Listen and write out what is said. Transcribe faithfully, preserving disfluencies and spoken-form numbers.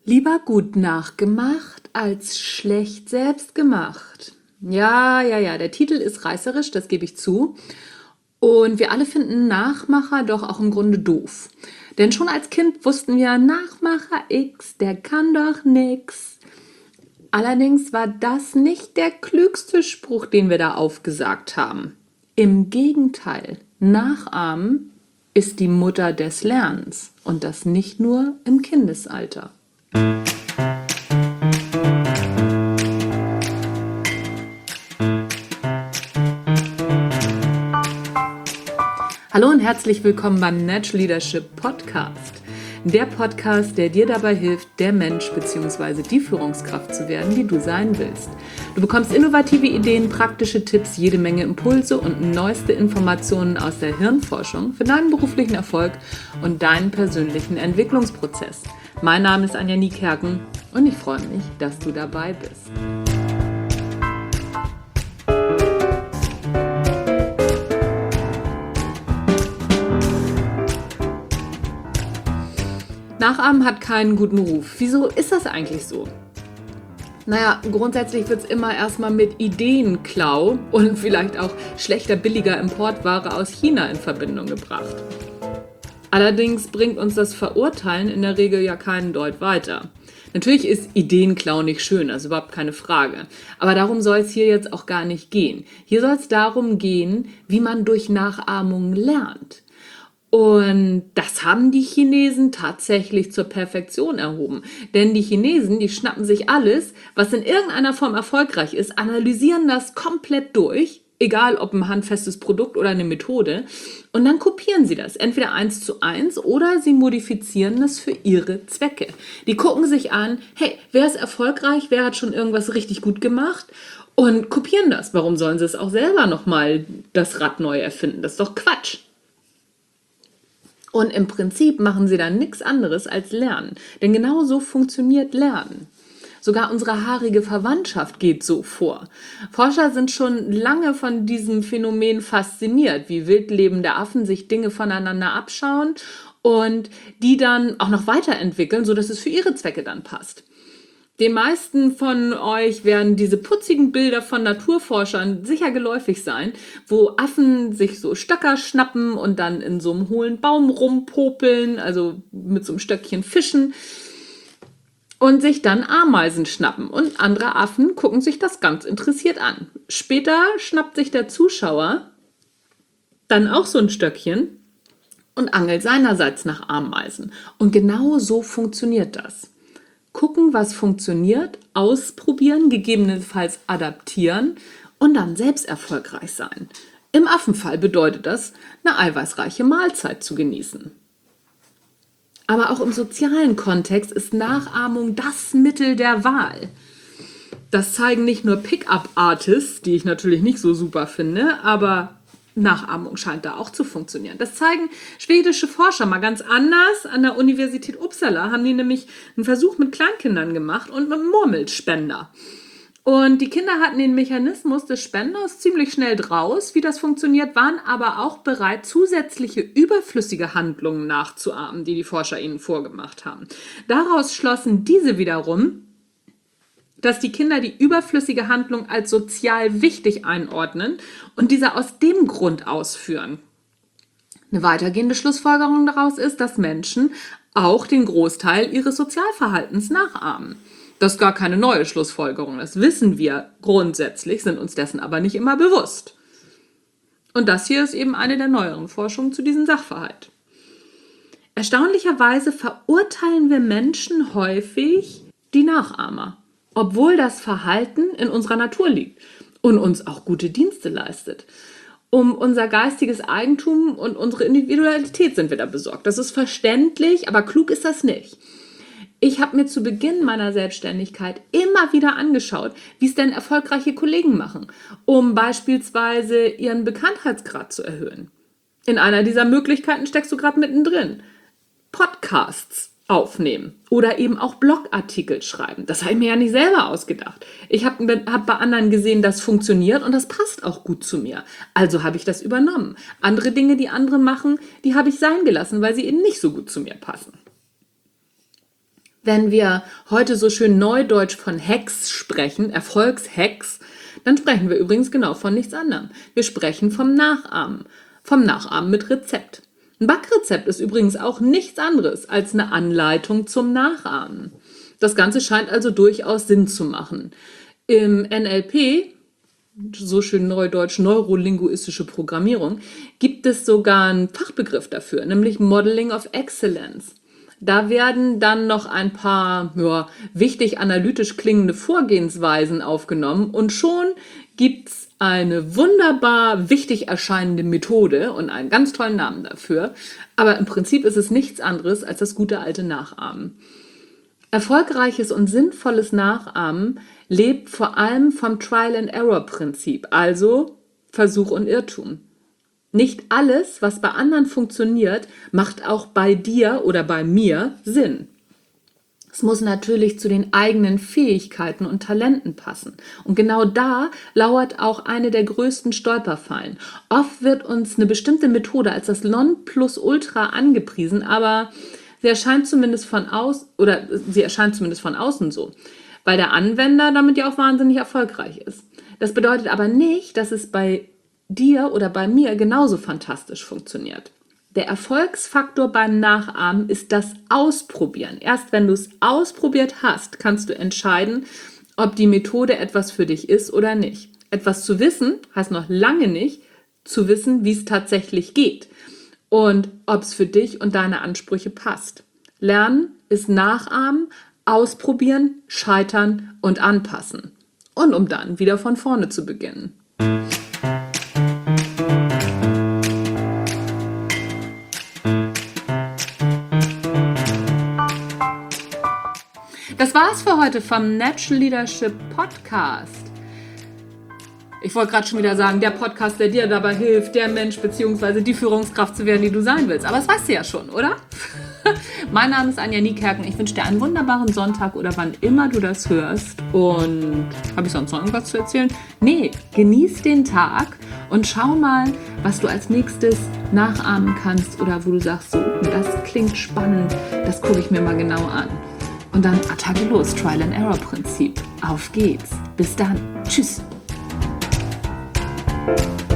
Lieber gut nachgemacht als schlecht selbst gemacht. Ja, ja, ja, der Titel ist reißerisch, das gebe ich zu. Und wir alle finden Nachmacher doch auch im Grunde doof. Denn schon als Kind wussten wir, Nachmacher X, der kann doch nix. Allerdings war das nicht der klügste Spruch, den wir da aufgesagt haben. Im Gegenteil, Nachahmen ist die Mutter des Lernens und das nicht nur im Kindesalter. Hallo und herzlich willkommen beim Natural Leadership Podcast. Der Podcast, der dir dabei hilft, der Mensch bzw. die Führungskraft zu werden, die du sein willst. Du bekommst innovative Ideen, praktische Tipps, jede Menge Impulse und neueste Informationen aus der Hirnforschung für deinen beruflichen Erfolg und deinen persönlichen Entwicklungsprozess. Mein Name ist Anja Niekerken und ich freue mich, dass du dabei bist. Nachahmen hat keinen guten Ruf. Wieso ist das eigentlich so? Naja, grundsätzlich wird es immer erstmal mit Ideenklau und vielleicht auch schlechter, billiger Importware aus China in Verbindung gebracht. Allerdings bringt uns das Verurteilen in der Regel ja keinen Deut weiter. Natürlich ist Ideenklau nicht schön, das ist überhaupt keine Frage. Aber darum soll es hier jetzt auch gar nicht gehen. Hier soll es darum gehen, wie man durch Nachahmung lernt. Und das haben die Chinesen tatsächlich zur Perfektion erhoben. Denn die Chinesen, die schnappen sich alles, was in irgendeiner Form erfolgreich ist, analysieren das komplett durch, egal ob ein handfestes Produkt oder eine Methode, und dann kopieren sie das, entweder eins zu eins oder sie modifizieren das für ihre Zwecke. Die gucken sich an, hey, wer ist erfolgreich, wer hat schon irgendwas richtig gut gemacht und kopieren das. Warum sollen sie es auch selber nochmal das Rad neu erfinden? Das ist doch Quatsch. Und im Prinzip machen sie dann nichts anderes als lernen. Denn genau so funktioniert Lernen. Sogar unsere haarige Verwandtschaft geht so vor. Forscher sind schon lange von diesem Phänomen fasziniert, wie wildlebende Affen sich Dinge voneinander abschauen und die dann auch noch weiterentwickeln, sodass es für ihre Zwecke dann passt. Den meisten von euch werden diese putzigen Bilder von Naturforschern sicher geläufig sein, wo Affen sich so Stöcker schnappen und dann in so einem hohlen Baum rumpopeln, also mit so einem Stöckchen fischen und sich dann Ameisen schnappen. Und andere Affen gucken sich das ganz interessiert an. Später schnappt sich der Zuschauer dann auch so ein Stöckchen und angelt seinerseits nach Ameisen. Und genau so funktioniert das. Gucken, was funktioniert, ausprobieren, gegebenenfalls adaptieren und dann selbst erfolgreich sein. Im Affenfall bedeutet das, eine eiweißreiche Mahlzeit zu genießen. Aber auch im sozialen Kontext ist Nachahmung das Mittel der Wahl. Das zeigen nicht nur Pick-up-Artists, die ich natürlich nicht so super finde, aber Nachahmung scheint da auch zu funktionieren. Das zeigen schwedische Forscher mal ganz anders. An der Universität Uppsala haben die nämlich einen Versuch mit Kleinkindern gemacht und mit einem Murmelspender. Und die Kinder hatten den Mechanismus des Spenders ziemlich schnell draus, wie das funktioniert, waren aber auch bereit, zusätzliche überflüssige Handlungen nachzuahmen, die die Forscher ihnen vorgemacht haben. Daraus schlossen diese wiederum, dass die Kinder die überflüssige Handlung als sozial wichtig einordnen und diese aus dem Grund ausführen. Eine weitergehende Schlussfolgerung daraus ist, dass Menschen auch den Großteil ihres Sozialverhaltens nachahmen. Das ist gar keine neue Schlussfolgerung, das wissen wir grundsätzlich, sind uns dessen aber nicht immer bewusst. Und das hier ist eben eine der neueren Forschungen zu diesem Sachverhalt. Erstaunlicherweise verurteilen wir Menschen häufig die Nachahmer, obwohl das Verhalten in unserer Natur liegt und uns auch gute Dienste leistet. Um unser geistiges Eigentum und unsere Individualität sind wir da besorgt. Das ist verständlich, aber klug ist das nicht. Ich habe mir zu Beginn meiner Selbstständigkeit immer wieder angeschaut, wie es denn erfolgreiche Kollegen machen, um beispielsweise ihren Bekanntheitsgrad zu erhöhen. In einer dieser Möglichkeiten steckst du gerade mittendrin. Podcasts aufnehmen oder eben auch Blogartikel schreiben. Das habe ich mir ja nicht selber ausgedacht. Ich habe hab bei anderen gesehen, das funktioniert und das passt auch gut zu mir. Also habe ich das übernommen. Andere Dinge, die andere machen, die habe ich sein gelassen, weil sie eben nicht so gut zu mir passen. Wenn wir heute so schön neudeutsch von Hacks sprechen, Erfolgshacks, dann sprechen wir übrigens genau von nichts anderem. Wir sprechen vom Nachahmen, vom Nachahmen mit Rezept. Ein Backrezept ist übrigens auch nichts anderes als eine Anleitung zum Nachahmen. Das Ganze scheint also durchaus Sinn zu machen. Im N L P, so schön neudeutsch neurolinguistische Programmierung, gibt es sogar einen Fachbegriff dafür, nämlich Modeling of Excellence. Da werden dann noch ein paar ja, wichtig analytisch klingende Vorgehensweisen aufgenommen und schon gibt's eine wunderbar wichtig erscheinende Methode und einen ganz tollen Namen dafür. Aber im Prinzip ist es nichts anderes als das gute alte Nachahmen. Erfolgreiches und sinnvolles Nachahmen lebt vor allem vom Trial-and-Error-Prinzip, also Versuch und Irrtum. Nicht alles, was bei anderen funktioniert, macht auch bei dir oder bei mir Sinn. Es muss natürlich zu den eigenen Fähigkeiten und Talenten passen. Und genau da lauert auch eine der größten Stolperfallen. Oft wird uns eine bestimmte Methode als das Nonplusultra angepriesen, aber sie erscheint zumindest von aus, oder sie erscheint zumindest von außen so, weil der Anwender damit ja auch wahnsinnig erfolgreich ist. Das bedeutet aber nicht, dass es bei dir oder bei mir genauso fantastisch funktioniert. Der Erfolgsfaktor beim Nachahmen ist das Ausprobieren. Erst wenn du es ausprobiert hast, kannst du entscheiden, ob die Methode etwas für dich ist oder nicht. Etwas zu wissen heißt noch lange nicht, zu wissen, wie es tatsächlich geht und ob es für dich und deine Ansprüche passt. Lernen ist Nachahmen, Ausprobieren, Scheitern und Anpassen. Und um dann wieder von vorne zu beginnen. Das war's für heute vom Natural Leadership Podcast. Ich wollte gerade schon wieder sagen, der Podcast, der dir dabei hilft, der Mensch bzw. die Führungskraft zu werden, die du sein willst. Aber das weißt du ja schon, oder? Mein Name ist Anja Niekerken. Ich wünsche dir einen wunderbaren Sonntag oder wann immer du das hörst. Und habe ich sonst noch irgendwas zu erzählen? Nee, genieß den Tag und schau mal, was du als nächstes nachahmen kannst oder wo du sagst, so, das klingt spannend, das gucke ich mir mal genau an. Und dann Attacke los, Trial-and-Error-Prinzip. Auf geht's. Bis dann. Tschüss.